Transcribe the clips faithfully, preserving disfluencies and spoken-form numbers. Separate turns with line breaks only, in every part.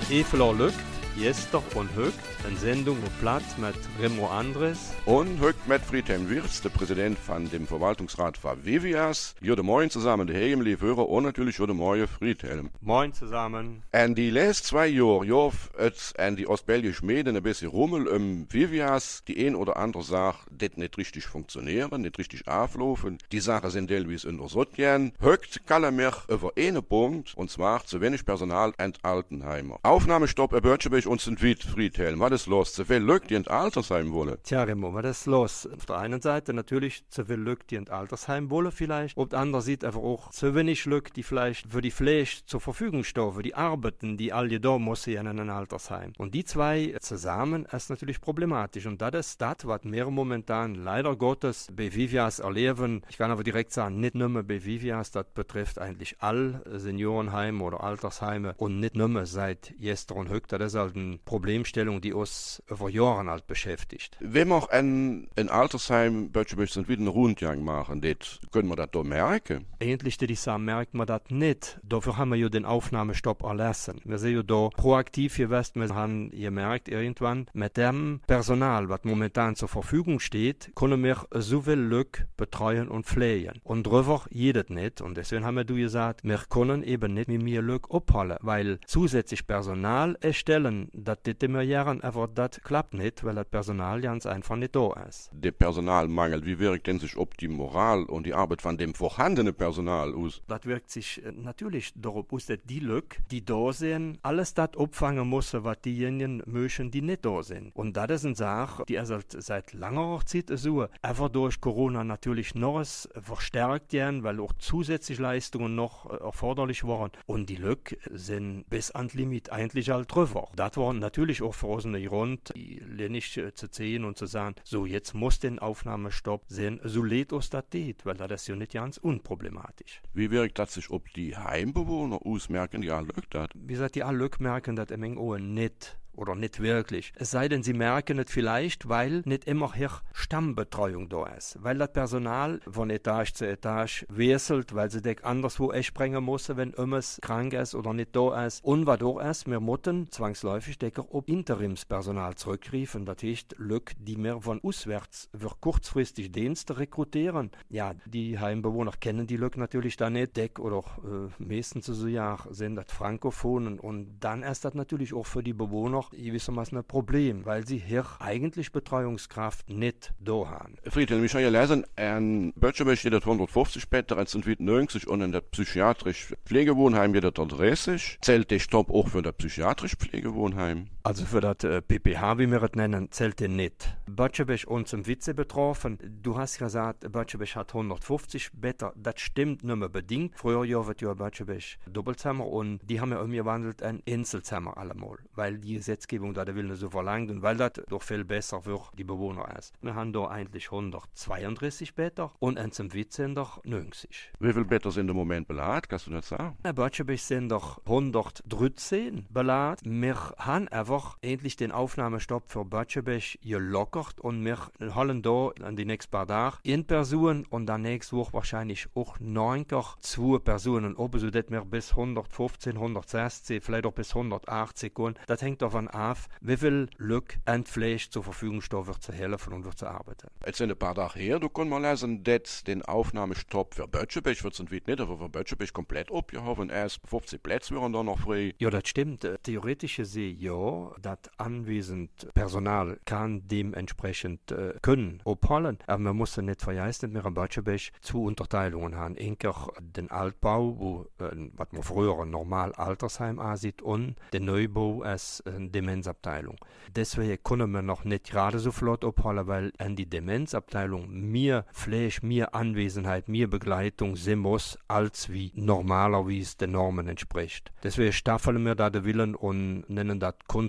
Eveler Lügt, Jester und Högt, eine Sendung auf Platz mit Remo Andres.
Und Högt mit Friedhelm Wirz, der Präsident von dem Verwaltungsrat von Vivias. Jode Moin zusammen, der Heim, liebe Hörer, und natürlich Jode Moin, Friedhelm.
Moin zusammen.
Und die letzten zwei Jahre, ja, es an die ostbelgische Medien ein bisschen Rummel um Vivias, die ein oder andere Sache, das nicht richtig funktionieren, nicht richtig auflaufen. Die Sachen sind teilweise untersucht. Högt kann er mich über einen Punkt, und zwar zu wenig Personal in Altenheimer. Aufnahmestopp, er Bötschebech und sind weit, Friedhelm. Was ist los? Zu viel Leute, die in Altersheim wollen?
Tja, Remo, was ist los? Auf der einen Seite natürlich zu viel Leute, die in Altersheim wollen vielleicht. Auf der anderen Seite einfach auch zu wenig Leute, die vielleicht für die Pflege zur Verfügung stehen, für die Arbeiten, die alle da müssen in einem Altersheim. Und die zwei zusammen ist natürlich problematisch. Und das ist das, was wir momentan leider Gottes bei Vivias erleben. Ich kann aber direkt sagen, nicht nur bei Vivias, das betrifft eigentlich alle Seniorenheime oder Altersheime und nicht nur seit Jester und Högt. Das ist halt eine Problemstellung, die uns über Jahre halt beschäftigt.
Wenn wir ein, ein Altersheim Bötschebech sind wieder einen Rundgang machen, das, können wir das da merken?
Eigentlich, würde ich sagen, merkt man das nicht. Dafür haben wir ja den Aufnahmestopp erlassen. Wir sind ja da proaktiv gewesen. Wir haben gemerkt, irgendwann, mit dem Personal, was momentan zur Verfügung steht, können wir so viel Leute betreuen und pflegen. Und darüber jedes nicht. Und deswegen haben wir du gesagt, wir können eben nicht mit mehr Leute abhalten, weil zusätzlich Personal erstellen, das dit immer jahren, aber das klappt nicht, weil das Personal ganz einfach nicht da ist.
Der Personalmangel, wie wirkt denn sich ob die Moral und die Arbeit von dem vorhandenen Personal aus?
Das wirkt sich äh, natürlich darauf aus, dass die Leute, die da sind, alles das abfangen müssen, was diejenigen möchten, die nicht da sind. Und das ist eine Sache, die ist halt seit langer Zeit so, einfach durch Corona natürlich noch verstärkt werden, weil auch zusätzliche Leistungen noch äh, erforderlich waren. Und die Leute sind bis an das Limit eigentlich halt drüber. Das war natürlich auch für uns eine Grund, nicht äh, zu sehen und zu sagen, so jetzt muss den Aufnahmestopp sein, so lädt uns das geht, weil das ist ja nicht ganz unproblematisch.
Wie wirkt das sich ob die Heimbewohner ausmerken, die alle das?
Wie gesagt, die alle merken das im Engen nicht. Oder nicht wirklich. Es sei denn, sie merken es vielleicht, weil nicht immer hier Stammbetreuung da ist. Weil das Personal von Etage zu Etage wechselt, weil sie dich anderswo springen müssen, wenn irgendwas krank ist oder nicht da ist. Und was da ist, wir müssen zwangsläufig auf Interimspersonal zurückgreifen. Das heißt, Leute, die wir von auswärts für kurzfristig Dienste rekrutieren. Ja, die Heimbewohner kennen die Leute natürlich da nicht. Deck oder äh, meistens so Jahr sind das Frankophonen. Und dann ist das natürlich auch für die Bewohner gewissermaßen ein Problem, weil sie hier eigentlich Betreuungskraft nicht da haben.
Friedhelm, ich habe ja lesen, in Bötschebech steht das hundertfünfzig Betten, in sind neunzig und in der psychiatrischen Pflegewohnheim geht das dreißig. Zählt der Stopp auch für das psychiatrische Pflegewohnheim?
Also für das äh, P P H, wie wir es nennen, zählt der nicht. Bötschebech und zum Witze betroffen. Du hast gesagt, Bötschebech hat hundertfünfzig Betten. Das stimmt nicht mehr bedingt. Früher ja wird ja Bötschebech Doppelzimmer und die haben ja umgewandelt in Einzelzimmer allemal, weil die Gesetzgebung da der Willen so verlangt und weil das doch viel besser für die Bewohner ist. Wir haben da eigentlich hundertzweiunddreißig Betten und in zum Witz sind doch neunzig.
Wie viele Betten sind im Moment beladen? Kannst du das sagen?
In Bötschebech sind doch hundertdreizehn beladen. Wir haben einfach endlich den Aufnahmestopp für Bötschebech gelockert und wir holen da an die nächsten paar Tage eine Person und dann nächste Woche wahrscheinlich auch neun, zwei Personen oben, sodass wir bis hundertfünfzehn, hundertsechzehn, vielleicht auch bis hundertachtzig gehen. Das hängt davon ab, wie viel Glück und Fleisch zur Verfügung steht, wird zu helfen und wird zu arbeiten.
Jetzt sind ein paar Tage her, du kannst mal lesen, dass den Aufnahmestopp für Bötschebech wird es nicht, aber für Bötschebech komplett abgehoben. Erst fünfzig Plätze wären da noch frei.
Ja, das stimmt. Theoretisch gesehen, ja, das anwesend Personal kann dementsprechend äh, können abholen, aber man muss nicht vergessen, dass wir in Bötschebech zwei Unterteilungen haben. Einmal den Altbau, wo, äh, was man früher ein normal Altersheim ansieht, und den Neubau als eine Demenzabteilung. Deswegen können wir noch nicht gerade so flott abholen, weil in die Demenzabteilung mehr Fleisch, mehr Anwesenheit, mehr Begleitung sein muss, als wie normalerweise den Normen entspricht. Deswegen staffeln wir da den Willen und nennen das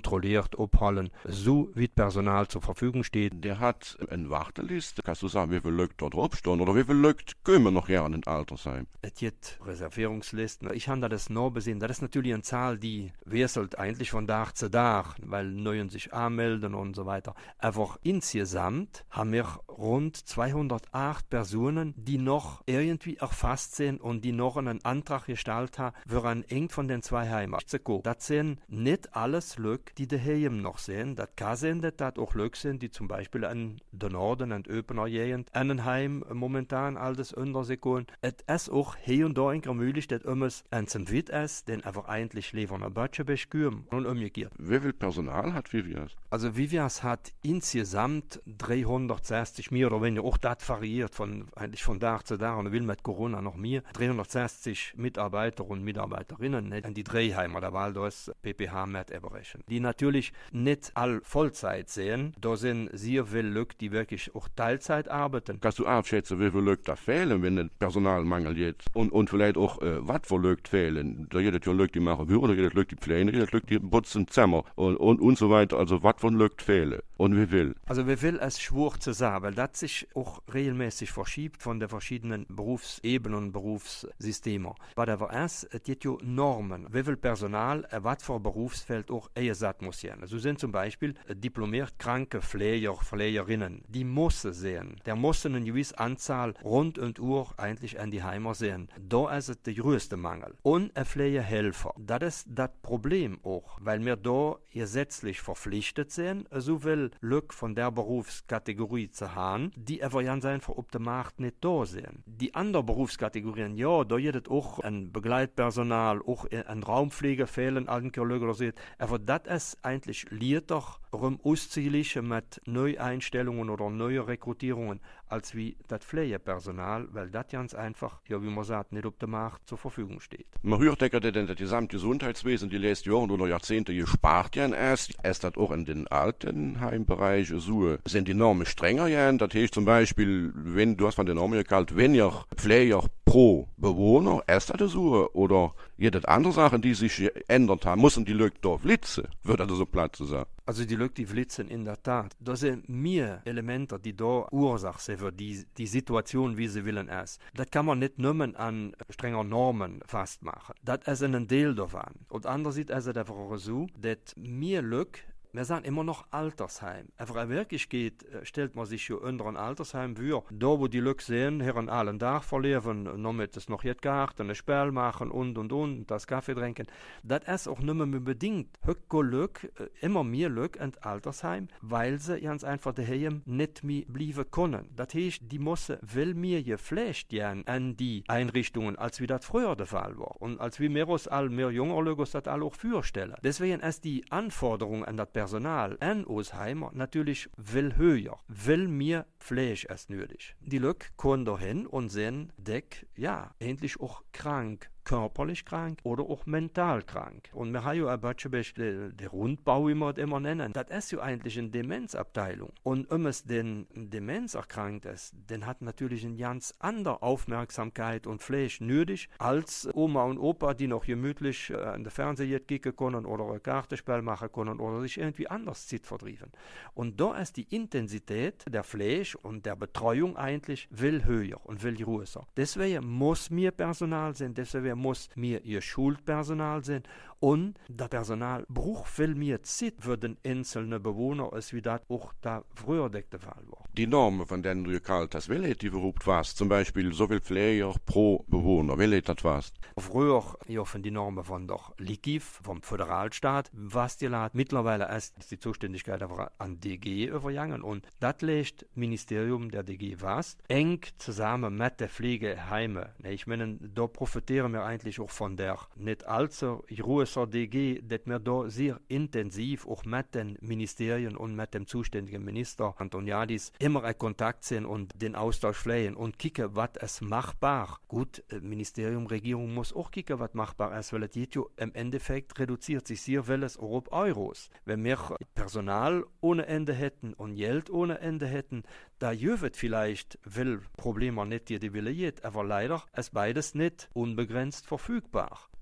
kontrolliert abholen, so wie das Personal zur Verfügung steht.
Der hat eine Warteliste. Kannst du sagen, wie viele Leute dort draufstehen oder wie viele Leute kommen noch gerne in Altersheim?
Es gibt Reservierungslisten. Ich habe das noch besehen. Das ist natürlich eine Zahl, die wechselt eigentlich von Tag zu Tag, weil Neuen sich anmelden und so weiter. Aber insgesamt haben wir rund zweihundertacht Personen, die noch irgendwie erfasst sind und die noch einen Antrag gestaltet haben, für ein eng von den zwei Heimen zu kommen. Das sind nicht alles Leute, die daheim noch sind. Das kann sein, dass das auch Leute sind, die zum Beispiel an den Norden und Öpener Gegend, an den Heim momentan alles unter sich gehen. Es ist auch hier und da eine möglich, dass es ein zum Witt ist, den einfach eigentlich lieber ein Budget beschüren und umgekehrt.
Wie viel Personal hat Vivias?
Also Vivias hat insgesamt dreihundertsechzig, mehr oder weniger, auch das variiert von, eigentlich von Tag zu Tag und will mit Corona noch mehr, dreihundertsechzig Mitarbeiter und Mitarbeiterinnen, nicht an die Drehheimer, da war das P P H mit überrechnen, die natürlich nicht all Vollzeit sehen, da sind sehr viele Leute, die wirklich auch Teilzeit arbeiten.
Kannst du abschätzen, wie viele Leute da fehlen, wenn es Personalmangel gibt? Und, und vielleicht auch, äh, was für Leute fehlen? Da gibt es ja Leute, die machen Büro, da gibt es Leute, die pflegen, da gibt es Leute, die putzen Zimmer und, und, und so weiter. Also, was für Leute fehlen? Und wie viel?
Also, wie viel es schwur zu sagen, weil das sich auch regelmäßig verschiebt von den verschiedenen Berufsebenen und Berufssystemen. Bei der W S, es gibt ja Normen, wie viel Personal, äh, was für Berufsfeld auch eingesetzt muss sein. Also, sind zum Beispiel äh, diplomiert kranke Pfleger, Pflegerinnen, die müssen sehen. Der muss eine gewisse Anzahl rund und Uhr eigentlich an die Heimer sehen. Da ist es der größte Mangel. Und ein Pflegehelfer. Das ist das Problem auch, weil wir da gesetzlich verpflichtet sind, so viel Leute von der Berufskategorie zu haben, die aber ganz einfach auf dem Markt nicht da sind. Die anderen Berufskategorien, ja, da gibt es auch ein Begleitpersonal, auch ein Raumpfleger fehlen, Altenchirurgen oder so, aber das ist eigentlich liert doch um auszugleichen mit Neueinstellungen oder neuen Rekrutierungen, als wie das Pflegepersonal, weil das ganz einfach, ja, wie man sagt, nicht auf dem Markt zur Verfügung steht.
Man hört, dass das gesamte Gesundheitswesen die letzten Jahre oder Jahrzehnte gespart ja erst. Es hat auch in den Altenheimbereich so, sind die Normen strenger ja. Das heißt zum Beispiel, wenn, du hast von den Normen gehalten, wenn ihr Pfleger pro Bewohner, ist das so, oder jede andere Sachen, die sich geändert haben, müssen die Leute da flitzen, wird das so platt zu sagen.
Also die Leute, die flitzen in der Tat. Das sind mehr Elemente, die da Ursache sind für die, die Situation, wie sie willen ist. Das kann man nicht nur an strenger Normen festmachen. Das ist ein Teil davon. Und andererseits ist es einfach so, dass mehr Leute, wir sagen immer noch Altersheim. Aber in Wirklichkeit stellt man sich ja unter ein Altersheim vor, da wo die Leute sehen, hier an allen Tag verlieren, damit es noch jetzt Garten, ein Spiel machen und und und, das Kaffee trinken. Das ist auch nicht mehr bedingt. Höcke Leute, immer mehr Leute in Altersheim, weil sie ganz einfach daheim nicht mehr bleiben können. Das heißt, die müssen viel mehr gepflegt werden an die Einrichtungen, als wie das früher der Fall war. Und als wie wir uns all mehr junger Leute das alle auch vorstellen. Deswegen ist die Anforderung an das Personal an Ausheimer natürlich viel höher, viel mehr Pflege als nötig. Die Leute kommen dahin und sehen, dass, ja, endlich auch krank, körperlich krank oder auch mental krank. Und wir haben ja ein bisschen den Rundbau, wie wir das immer nennen. Das ist ja eigentlich eine Demenzabteilung. Und wenn es den Demenz erkrankt ist, dann hat natürlich eine ganz andere Aufmerksamkeit und Pflege nötig, als Oma und Opa, die noch gemütlich an der Fernseher kicken können oder ein Kartenspiel machen können oder sich irgendwie anders Zeit vertreiben. Und da ist die Intensität der Pflege und der Betreuung eigentlich viel höher und viel größer. Deswegen muss mehr Personal sein, deswegen muss mehr ihr Schulpersonal sein und das Personal braucht viel mehr Zeit für den einzelnen Bewohner, als wie das auch da früher der Fall war.
Die Normen, von denen du gekallt hast, welche die überhaupt was? Zum Beispiel so viel Pfleger pro Bewohner, welche das was?
Früher ja, von die Normen von der L I K I F, vom Föderalstaat, was die lat. Mittlerweile ist die Zuständigkeit aber an D G übergegangen und das legt Ministerium der D G was eng zusammen mit der Pflegeheimen. Ich meine, da profitieren wir eigentlich auch von der nicht allzu großen D G, dass wir da sehr intensiv auch mit den Ministerien und mit dem zuständigen Minister Antoniadis immer in Kontakt sind und den Austausch pflegen und kicken, was ist machbar. Gut, Ministerium, Regierung muss auch kicken, was machbar ist, weil es geht ja im Endeffekt reduziert sich sehr vieles auf Euros. Wenn wir Personal ohne Ende hätten und Geld ohne Ende hätten, da jövet vielleicht will Probleme nicht die die Wille geht, aber leider ist beides nicht unbegrenzt verfügbar.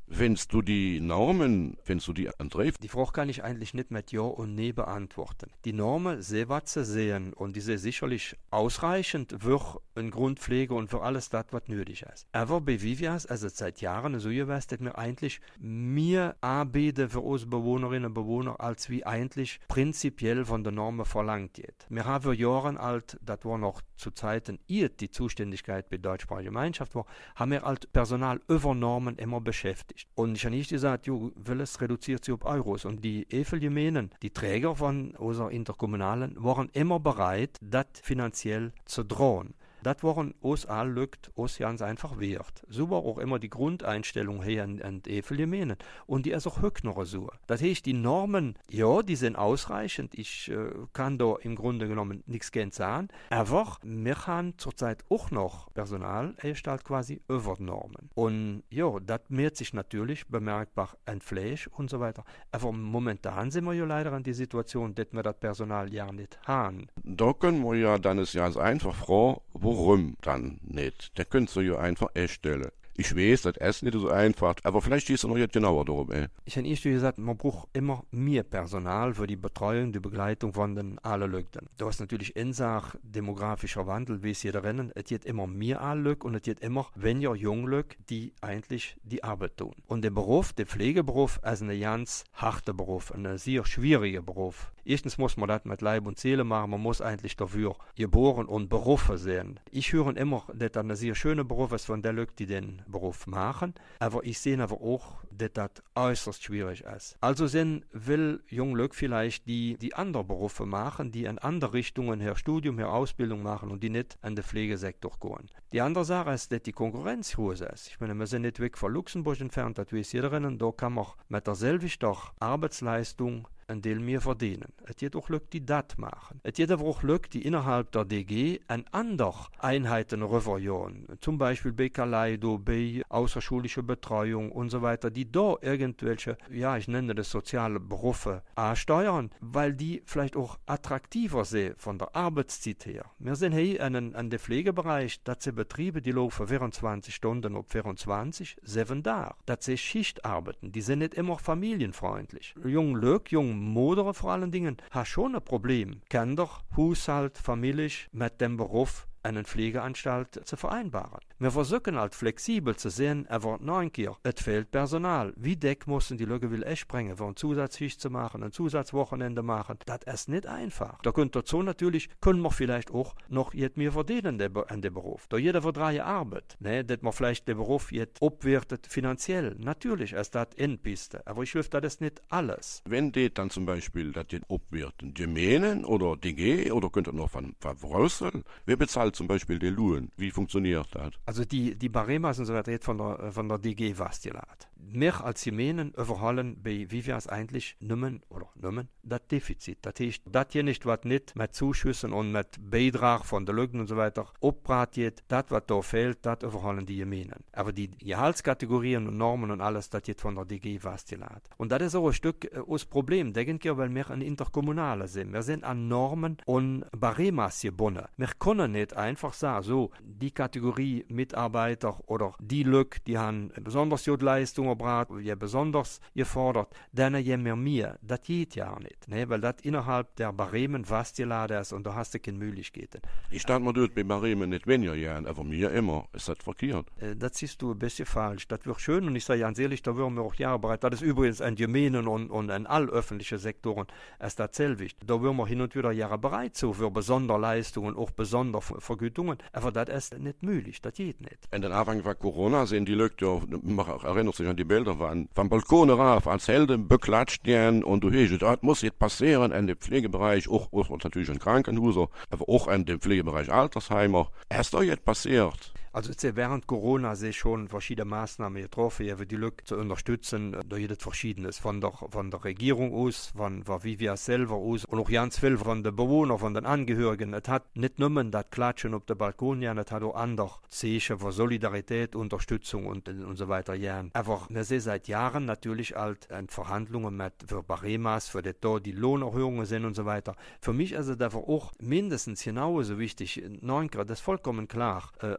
Findest du die Normen, findest du die André?
Die Frage kann ich eigentlich nicht mit Ja und Nee beantworten. Die Normen sehen, was sie sehen, und die sind sicherlich ausreichend für eine Grundpflege und für alles das, was nötig ist. Aber bei Vivias, also seit Jahren so gewesen, dass wir eigentlich mehr anbieten für unsere Bewohnerinnen und Bewohner, als wie eigentlich prinzipiell von der Normen verlangt wird. Wir haben Jahre alt, das war noch zu Zeiten, ihr die Zuständigkeit bei der deutschsprachigen Gemeinschaft war, haben wir als Personal über Normen immer beschäftigt. Und ich habe nicht gesagt, jo, will es reduziert sich auf Euros. Und die Evelgemeinen, die Träger von unserer Interkommunalen, waren immer bereit, das finanziell zu drohen. Das waren uns all lückt, uns ganz einfach wert. So war auch immer die Grundeinstellung hier an, an die Evelgemeinen. Und die ist auch heute noch so. Das heißt, die Normen, ja, die sind ausreichend. Ich äh, kann da im Grunde genommen nichts gegen sagen. Aber wir haben zurzeit auch noch Personal erstellt quasi über Normen. Und ja, das mehrt sich natürlich bemerkbar an Fleisch und so weiter. Aber momentan sind wir ja leider in die Situation, dass wir das Personal ja nicht haben.
Da können wir ja dann ist ganz einfach fragen, warum dann nicht? Der könntest du ja einfach erstellen. Ich weiß, das ist nicht so einfach, aber vielleicht stehst du noch jetzt genauer darum. Ey.
Ich habe erst gesagt, man braucht immer mehr Personal für die Betreuung, die Begleitung von den allen Leuten. Da ist natürlich in Sachen demografischer Wandel, wie es hier rennen, es gibt immer mehr alle Leute und es gibt immer weniger junge Leute, die eigentlich die Arbeit tun. Und der Beruf, der Pflegeberuf, ist ein ganz harter Beruf, ein sehr schwieriger Beruf. Erstens muss man das mit Leib und Seele machen, man muss eigentlich dafür geboren und Berufe sein. Ich höre immer, dass das ein sehr schöner Beruf ist von den Leuten, die den Beruf machen, aber ich sehe aber auch, dass das äußerst schwierig ist. Also sind will junge Leute vielleicht, die die andere Berufe machen, die in andere Richtungen her Studium, her Ausbildung machen und die nicht an den Pflegesektor gehen. Die andere Sache ist, dass die Konkurrenz hoch ist. Ich meine, wir sind nicht weg von Luxemburg entfernt, das weiß jeder, da kann man mit derselben Arbeitsleistung an denen wir verdienen. Es gibt auch Leute, die das machen. Es gibt aber auch Leute, die innerhalb der D G an andere Einheiten rüberjagen. Zum Beispiel bei Kaleido, bei außerschulischer Betreuung und so weiter, die da irgendwelche, ja, ich nenne das soziale Berufe ansteuern, weil die vielleicht auch attraktiver sind von der Arbeitszeit her. Wir sind hier an, an dem Pflegebereich, das sind Betriebe, die laufen vierundzwanzig Stunden auf vierundzwanzig, sieben Tage. Das sind Schichtarbeiten, die sind nicht immer familienfreundlich. Junge Leute, junge Modere vor allen Dingen, hat schon ein Problem. Kinder, Haushalt, Familie mit dem Beruf eine Pflegeanstalt zu vereinbaren. Wir versuchen halt flexibel zu sehen, aber nein, es fehlt Personal. Wie deck müssen die Leute will echt bringen, für eine Zusatzschicht zu machen, ein Zusatzwochenende machen. Das ist nicht einfach. Da könnt dazu natürlich, können wir vielleicht auch noch jetzt mehr verdienen an dem Beruf. Da jeder für drei Arbeit. Ne, dass man vielleicht den Beruf jetzt abwertet finanziell. Natürlich ist das Endpiste. Aber ich hoffe, das ist nicht alles.
Wenn die dann zum Beispiel das jetzt abwerten, die Mähnen oder die G oder könnt ihr noch von, von voraus, wer bezahlt zum Beispiel die Luhen? Wie funktioniert das?
Also die, die Baremas und so weiter von der, von der D G Vastilat. Wir als Gemeinen überhalten bei Vivias eigentlich nimmen, oder nimmen, das Defizit. Das heißt, das hier nicht, was nicht mit Zuschüssen und mit Beitrag von den Leuten und so weiter abbrat wird, das, was da fehlt, das überhalten die Gemeinen. Aber die Gehaltskategorien und Normen und alles, das wird von der D G Vastilat. Und das ist auch ein Stück äh, das Problem, denke ich, weil wir ein Interkommunale sind. Wir sind an Normen und Baremas gebunden. Wir können nicht einfach sagen, so, die Kategorie Mitarbeiter oder die Leute, die haben besonders gute Leistungen gebracht, die besonders gefordert, dann haben wir mehr. Das geht ja nicht, ne? Weil das innerhalb der Baremen festgeladen ist und da hast du keine Möglichkeiten.
Ich stand mal dort bei Baremen nicht weniger Jahren, aber mir immer. Ist das verkehrt?
Äh, das siehst du ein bisschen falsch. Das wird schön und ich sage ganz ehrlich, da würden wir auch Jahre bereit. Das ist übrigens an Gemeinen und, und an all öffentlichen Sektoren ist das sehr wichtig. Da würden wir hin und wieder Jahre bereit zu für Besonderleistungen, auch besondere Vergütungen. Aber das ist nicht möglich, das geht nicht.
In den Anfang von Corona sind die Leute, man erinnert sich an die Bilder, waren vom Balkon rauf als Helden beklatscht werden und du hörst, das muss jetzt passieren in dem Pflegebereich, auch, auch natürlich in Krankenhäusern, aber auch in dem Pflegebereich Altersheimer. Ist da jetzt passiert?
Also während Corona sich schon verschiedene Maßnahmen getroffen, um die Leute zu unterstützen. Da gibt es Verschiedenes von der, von der Regierung aus, von, von Vivia selber aus und auch ganz viel von den Bewohnern, von den Angehörigen. Es hat nicht nur das Klatschen auf dem Balkon, ja, es hat auch andere Zeichen für Solidarität, Unterstützung und, und so weiter. Ja. Aber wir sehen seit Jahren natürlich halt in Verhandlungen mit für Baremas, für die, da die Lohnerhöhungen sind und so weiter. Für mich ist es einfach auch mindestens genauso wichtig. Neunker, das ist vollkommen klar. Äh, Euros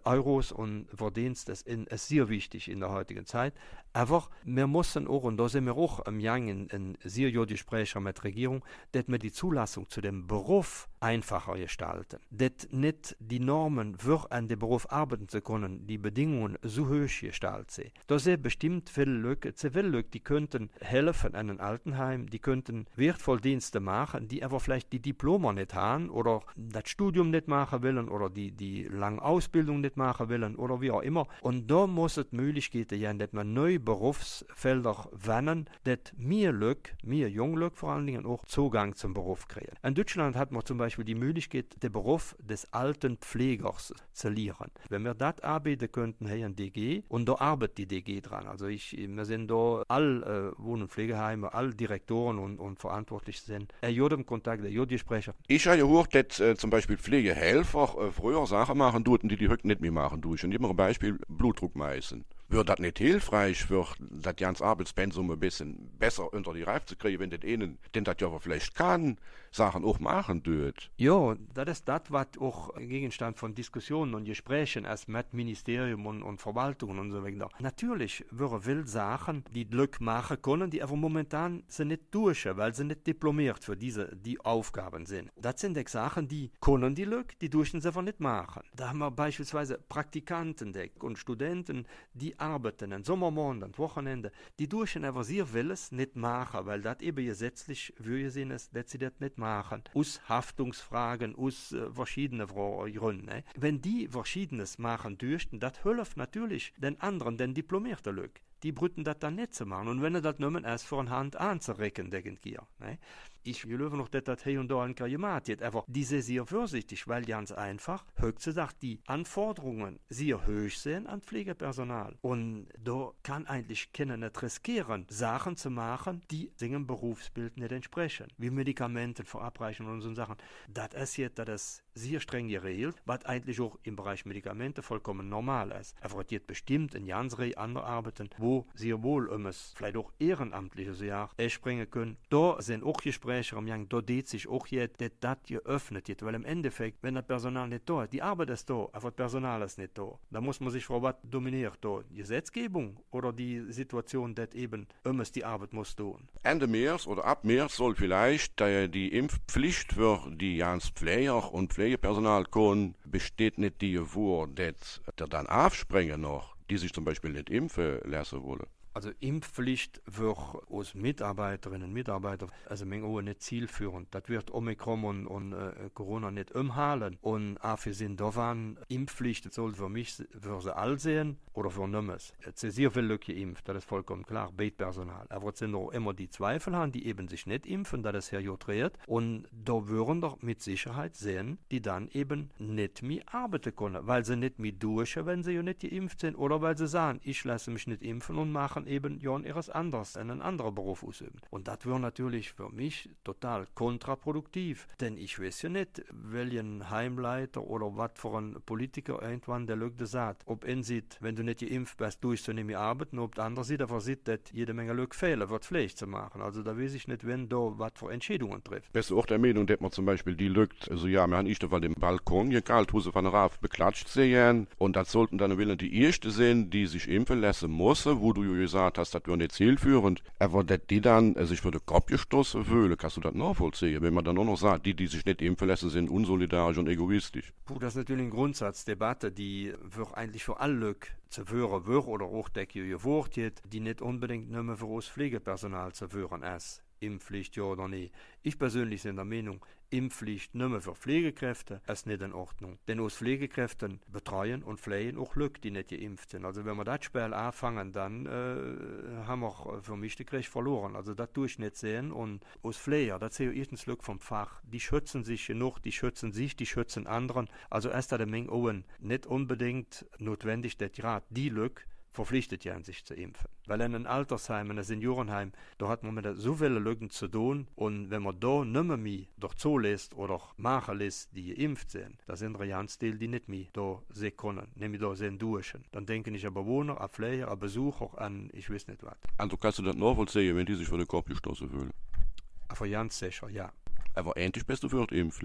Berufs- und Verdienst ist, in, ist sehr wichtig in der heutigen Zeit. Aber wir müssen auch, und da sind wir auch im Jahr in, in sehr Gesprächen mit der Regierung, dass wir die Zulassung zu dem Beruf einfacher gestalten. Dass nicht die Normen, für an dem Beruf arbeiten zu können, die Bedingungen so hoch gestaltet sind. Da sind bestimmt viele Leute, viele Leute, die könnten helfen an einem Altenheim, die könnten wertvolle Dienste machen, die aber vielleicht die Diplome nicht haben oder das Studium nicht machen wollen oder die, die lange Ausbildung nicht machen wollen oder wie auch immer. Und da muss es Möglichkeiten geben, dass man neue Berufsfelder wenden, dass mehr Leute, mehr junge Leute vor allen Dingen auch Zugang zum Beruf kriegen. In Deutschland hat man zum Beispiel die Möglichkeit, den Beruf des alten Pflegers zu lehren. Wenn wir das arbeiten könnten, hier in D G, und da arbeitet die D G dran. Also ich, wir sind da all äh, Wohn- und Pflegeheime, all Direktoren und, und Verantwortliche sind. Er hat im Kontakt, er hat Gespräche.
Ich habe gehört, dass äh, zum Beispiel Pflegehelfer äh, früher Sachen machen durften, die die heute nicht mehr machen durch. Und immer ein Beispiel, Blutdruck messen. Wird das nicht hilfreich, wird das ganze Arbeitspensum ein bisschen besser unter die Reife zu kriegen, wenn das ihnen, denn das ja aber vielleicht kann, Sachen auch machen dort.
Ja, das ist das, was auch Gegenstand von Diskussionen und Gesprächen ist mit Ministerium und, und Verwaltungen und so weiter. Natürlich würden will Sachen, die Glück machen können, die aber momentan sind nicht durch, weil sie nicht diplomiert für diese die Aufgaben sind. Das sind die Sachen, die können die Glück, die dürfen sie aber nicht machen. Da haben wir beispielsweise Praktikanten und Studenten, die arbeiten in Sommermonaten, Wochenende, die dürfen aber sehr willes nicht machen, weil das eben gesetzlich vorgesehen ist, dass sie das nicht machen. Aus Haftungsfragen, aus äh, verschiedenen Gründen. Ne? Wenn die Verschiedenes machen dürften, das hilft natürlich den anderen, den diplomierten Leuten. Die brüten das dann nicht zu machen. Und wenn er das nur erst vor eine Hand anzurecken, denken wir. Ne? Ich glaube noch, dass das hier und da ein gemacht wird. Aber die sind sehr vorsichtig, weil ganz einfach, höchstens sagt, die Anforderungen sehr hoch sind an Pflegepersonal. Und da kann eigentlich keiner nicht riskieren, Sachen zu machen, die seinem Berufsbild nicht entsprechen. Wie Medikamente verabreichen und so Sachen. Das ist jetzt, das ist sehr streng geregelt, was eigentlich auch im Bereich Medikamente vollkommen normal ist. Er wird bestimmt in ganz Reihe andere Arbeiten, wo sehr wohl um es vielleicht auch ehrenamtliche Jahr springen können. Da sind auch Gespräche am Gang, da dreht sich auch jetzt, dass das geöffnet wird, weil im Endeffekt, wenn das Personal nicht da ist, die Arbeit ist da, aber das Personal ist nicht da. Da muss man sich fragen, was dominiert da? Die Gesetzgebung oder die Situation, dass eben um es die Arbeit muss tun?
Ende März oder ab März soll vielleicht äh, die Impfpflicht für die ganz Pfleger und Pflegepersonal kommen, besteht nicht die Gefahr, dass der dann aufspringen noch, die sich zum Beispiel nicht impfen lassen wollen.
Also Impfpflicht wird aus Mitarbeiterinnen und Mitarbeitern, also Menge auch nicht zielführend. Das wird Omikron und, und äh, Corona nicht umhalten. Und dafür sind da waren Impfpflicht, soll für mich, für sie all sehen oder für nimmes. Es sind sehr viele Leute geimpft, das ist vollkommen klar, Beitpersonal. Aber es sind auch immer die Zweifel haben, die eben sich nicht impfen, da das herjodreht. Und da würden doch mit Sicherheit sehen, die dann eben nicht mehr arbeiten können, weil sie nicht mehr durch, wenn sie ja nicht geimpft sind oder weil sie sagen, ich lasse mich nicht impfen und machen eben ja ihres anders, einen anderen Beruf ausüben. Und das wäre natürlich für mich total kontraproduktiv, denn ich weiß ja nicht, welchen Heimleiter oder was für ein Politiker irgendwann der Leute sagt, ob er sieht, wenn du nicht geimpft bist, tust du nicht mehr arbeiten, ob der andere sieht, aber sieht, dass jede Menge Leute fehlen, wird Pflicht zu machen. Also da weiß ich nicht, wenn da was für Entscheidungen trifft.
Bist du auch der Meinung, dass man zum Beispiel die Leute, also ja, wir haben ich da den Balkon gekalt, wo sie von der Rauf beklatscht sehen und das sollten dann willen die Erste sein, die sich impfen lassen müssen, wo du ja gesagt hast, das wäre nicht zielführend, aber dass die dann äh, sich für den Kopf gestoßen fühlen, kannst du das nachvollziehen, wenn man dann auch noch sagt, die, die sich nicht impfen lassen, sind unsolidarisch und egoistisch.
Puh, das ist natürlich eine Grundsatzdebatte, die wird eigentlich für alle zu führen wird oder auch der geworden wird, die nicht unbedingt nur für das Pflegepersonal zu führen ist. Impfpflicht, ja oder nicht. Ich persönlich bin der Meinung, Impfpflicht nur für Pflegekräfte ist nicht in Ordnung. Denn aus Pflegekräften betreuen und pflegen auch Leute, die nicht geimpft sind. Also wenn wir das Spiel anfangen, dann äh, haben wir für mich den Krieg verloren. Also das tue ich nicht sehen. Und aus Pfleger, das sehe ich erstens Glück vom Fach. Die schützen sich genug, die schützen sich, die schützen anderen. Also erst hat der Menge Owen nicht unbedingt notwendig, dass gerade die Leute verpflichtet ja, sich zu impfen. Weil in einem Altersheim, in einem Seniorenheim, da hat man mit so viele Leuten zu tun und wenn man da nicht mehr, mehr doch zulässt oder machen lässt, die geimpft sind, da sind ganz viele, die nicht mehr da sehen können, nämlich da sind durch. Dann denke ich an Bewohner, an Pfleger, an Besucher, an ich weiß nicht was.
Also kannst du das nachvollziehen, wenn die sich für den Kopf gestoßen fühlen?
Aber ganz sicher, ja.
Aber endlich bist du für die Impfpflicht.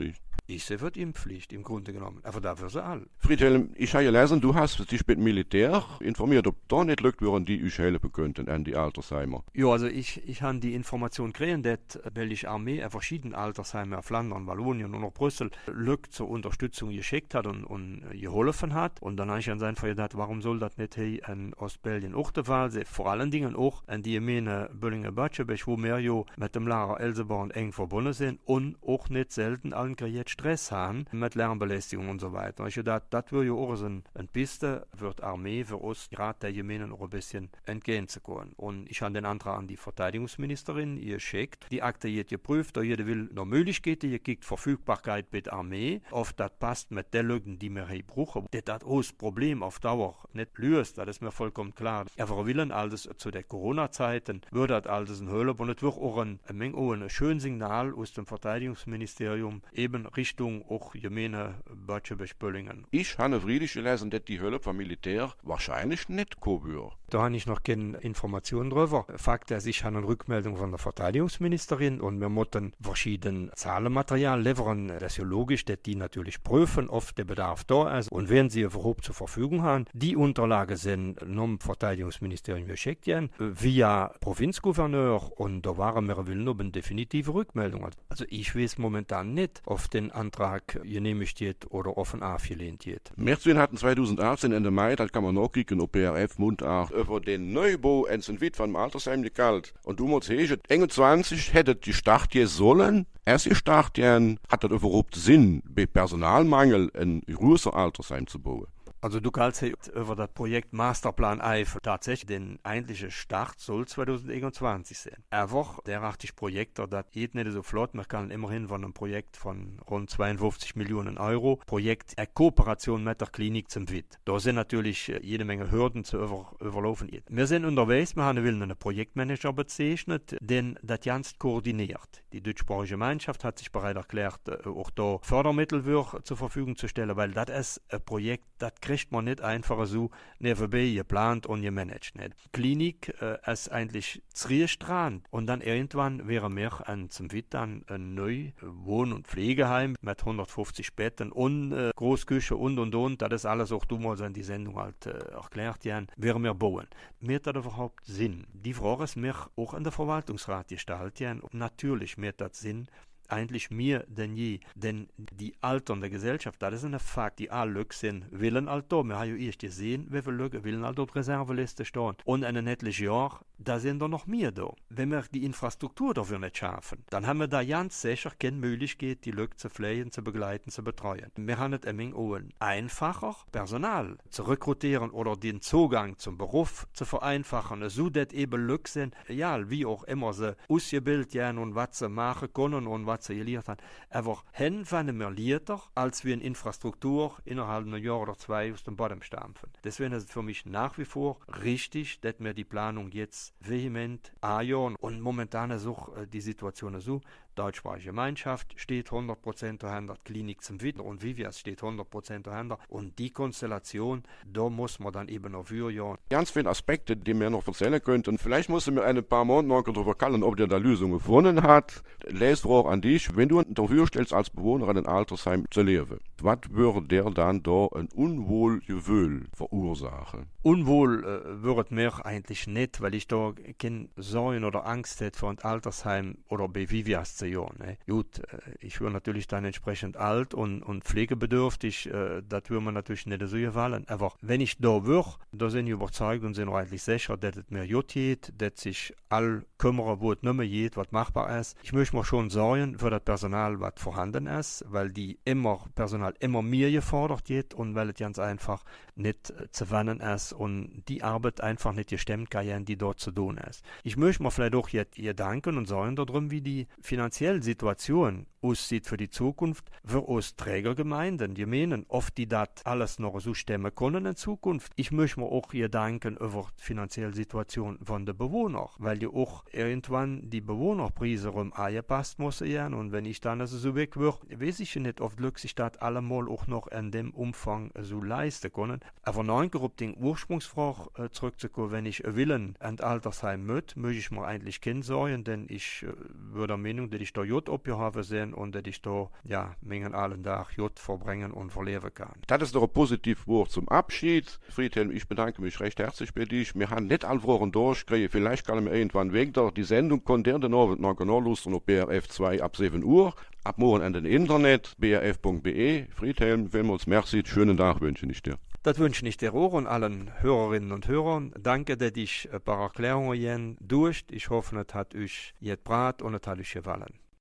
Ich sehe wird Impfpflicht im Grunde genommen, aber dafür sie alle.
Friedhelm, ich habe gelesen, du hast dich mit Militär informiert, ob da nicht Leute wären, die euch helfen könnten an die Altersheimer.
Ja, also ich, ich habe die Information gekriegt, dass die belgische Armee in verschiedenen Altersheimen, Flandern, Wallonien und auch Brüssel, Leute zur Unterstützung geschickt hat und, und geholfen hat. Und dann habe ich an sein Fall gedacht, warum soll das nicht hier in Ostbelgien auch der Fall sein? Vor allen Dingen auch an die Gemeinde Bölingen-Batschebech, wo wir ja mit dem Lager Elseborn eng verbunden sind und auch nicht selten allen kriegt Stress haben mit Lärmbelästigung und so weiter. Und ich dachte, das würde ja auch so eine Piste für die Armee, für uns, gerade der Gemeinden auch ein bisschen entgehen zu können. Und ich habe den Antrag an die Verteidigungsministerin geschickt. Die Akte wird geprüft, da jeder will noch Möglichkeiten, ihr kriegt Verfügbarkeit mit der Armee. Oft das passt mit den Lücken, die wir hier brauchen. Das hat auch das Problem auf Dauer nicht löst, das ist mir vollkommen klar. Aber wir wollen alles zu der Corona-Zeiten, wird das alles ein Hölle, und es wird auch ein, ein, ein schönes Signal aus dem Verteidigungsministerium, eben Richtung auch Gemeinde Batschebech-Böllingen.
Ich habe friedlich gelesen, dass die Hölle vom Militär wahrscheinlich nicht kommen wird.
Da habe ich noch keine Informationen drüber. Fakt ist, ich habe eine Rückmeldung von der Verteidigungsministerin und wir mussten verschiedene Zahlenmaterial liefern. Das ist ja logisch, dass die natürlich prüfen, ob der Bedarf da ist und wenn sie überhaupt zur Verfügung haben. Die Unterlagen sind vom Verteidigungsministerium geschickt werden, via Provinzgouverneur und da waren wir will noch eine definitive Rückmeldung. Also ich weiß momentan nicht, ob den Antrag genehmigt wird oder offen abgelehnt wird.
Wir hatten zweitausendachtzehn Ende Mai, da kann man noch kicken, ob P R F Mundart über den Neubau in Sint-Wied von dem Altersheim gekalt. Und du musst sagen, einundzwanzig hätte die Start hier sollen. Erst gestartet, hat das überhaupt Sinn, bei Personalmangel ein größer Altersheim zu bauen?
Also du kannst hier über das Projekt Masterplan Eifel tatsächlich den eigentlichen Start soll zwanzig einundzwanzig sein. Aber derartige Projekte, das geht nicht so flott. Man kann immerhin von einem Projekt von rund zweiundfünfzig Millionen Euro Projekt eine Kooperation mit der Klinik zum Wied. Da sind natürlich jede Menge Hürden zu über, überlaufen. Wir sind unterwegs, wir haben einen Projektmanager bezeichnet, den das Ganze koordiniert. Die deutschsprachige Gemeinschaft hat sich bereit erklärt, auch da Fördermittel zur Verfügung zu stellen, weil das ist ein Projekt, das kriegt man nicht einfach so nebenbei geplant und gemanagt. Nicht. Die Klinik äh, ist eigentlich Zriestrand und dann irgendwann wäre wir an zum Wied dann ein neues Wohn- und Pflegeheim mit hundertfünfzig Betten und äh, Großküche und und und, das ist alles auch damals in die Sendung halt äh, erklärt, ja, wäre wir bauen. Mir hat das überhaupt Sinn? Die Frage ist mir auch an der Verwaltungsrat gestellt, ja, und natürlich mir hat das Sinn, eigentlich mehr denn je, denn die alternde Gesellschaft, das ist ein Fakt, die alle Lücken sind, willen halt da. Wir haben ja erst gesehen, wie viele Lücken willen halt auf der Reserveliste stehen. Und in einem etlichen Jahr, da sind da noch mehr da. Wenn wir die Infrastruktur dafür nicht schaffen, dann haben wir da ganz sicher keine Möglichkeit, die Lücken zu pflegen, zu begleiten, zu betreuen. Wir haben es ein einfacher, Personal zu rekrutieren oder den Zugang zum Beruf zu vereinfachen, so dass eben Lücken sind, ja, wie auch immer sie ausgebildet werden und was sie machen können und was sie gelehrt haben. Aber hen fanden wir leichter, als wir in Infrastruktur innerhalb einer Jahr oder zwei aus dem Boden stampfen. Deswegen ist es für mich nach wie vor richtig, dass wir die Planung jetzt vehement anjagen. Und momentan ist auch die Situation so, deutschsprachige Gemeinschaft steht hundert Prozent dahinter, die Klinik zum Wied und Vivias steht hundert Prozent dahinter. Und die Konstellation, da muss man dann eben noch für
Ganz viele Aspekte, die wir noch erzählen könnten. Vielleicht musst du mir ein paar Monate noch darüber kallen, ob der da Lösung gefunden hat. Lest auch an dich, wenn du dafür stellst, als Bewohner in ein Altersheim zu leben. Was würde der dann da ein Unwohlgefühl verursachen?
Unwohl äh, würde mir eigentlich nicht, weil ich da keine Sorgen oder Angst hätte vor ein Altersheim oder bei Vivias zu jahren. Ne? Gut, äh, ich würde natürlich dann entsprechend alt und, und pflegebedürftig, äh, das würde mir natürlich nicht so gefallen. Aber wenn ich da würde, da sind ich überzeugt und sind eigentlich sicher, dass es mir gut geht, dass sich all kümmern, wo es nicht mehr geht, was machbar ist. Ich möchte mir schon sorgen für das Personal, was vorhanden ist, weil die immer, Personal immer mehr gefordert wird und weil es ganz einfach nicht äh, zu wennen ist und die Arbeit einfach nicht gestemmt kann, die dort zu tun ist. Ich möchte mir vielleicht auch jetzt Gedanken und Sorgen darum, wie die finanzielle Situation aussieht für die Zukunft, für uns Trägergemeinden. Die meinen oft, die das alles noch so stemmen können in Zukunft. Ich möchte mir auch Gedanken über die finanzielle Situation von den Bewohnern, weil die auch irgendwann die Bewohnerpreise rum angepasst müssen werden und wenn ich dann also so weg würde, weiß ich nicht, ob sich das allemal auch noch in dem Umfang so leisten können. Aber nein, auf den Ursprungsfrage äh, zurückzukommen, wenn ich Willen an Altersheim möchte, möchte ich mir eigentlich keine Sorgen, denn ich äh, würde der Meinung, dass ich da Jod abgehaben sind und dass ich da, ja, meinen allen Tag Jod verbringen und verleben kann.
Das ist doch ein positives Wort zum Abschied. Friedhelm, ich bedanke mich recht herzlich bei dir. Wir haben nicht alle Wochen durchgekriegt. Vielleicht kann ich mir irgendwann weg da. Die Sendung kommt der den Abend noch genau lusten auf B R F zwei ab sieben Uhr. Ab morgen an den Internet, b r f punkt b e. Friedhelm, wenn wir uns merci, schönen Tag wünsche ich dir.
Das wünsche ich dir auch und allen Hörerinnen und Hörern. Danke, dass ich ein paar Erklärungen durch. Ich hoffe, es hat euch jetzt gebracht und es hat euch gefallen.